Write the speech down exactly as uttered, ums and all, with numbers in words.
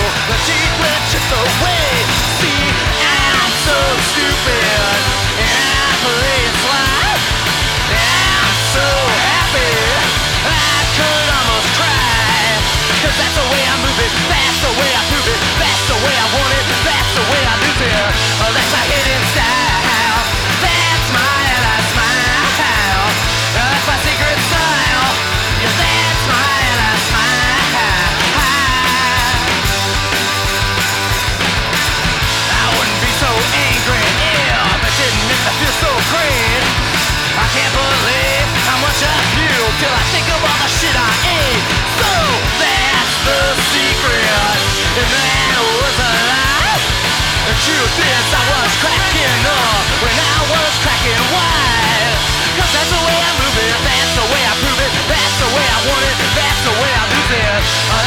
the secret just away. See, I'm so stupid, and I play it sly. I'm so happy, I could almost cry. Cause that's the way I move it, that's the way I prove it, that's the way I want it, that's the way I lose it. Oh, that's my hidden style, that's my ally smile, that's my secret style, yeah, that's my ally smile. I wouldn't be so angry if it didn't make me feel so great. I can't believe how much I feel till I think of all the shit I ate. So that's the secret, and that was a lie. The truth is I was cracking up when I was cracking wide. Cause that's the way I move it, that's the way I prove it, that's the way I want it, that's the way I lose it.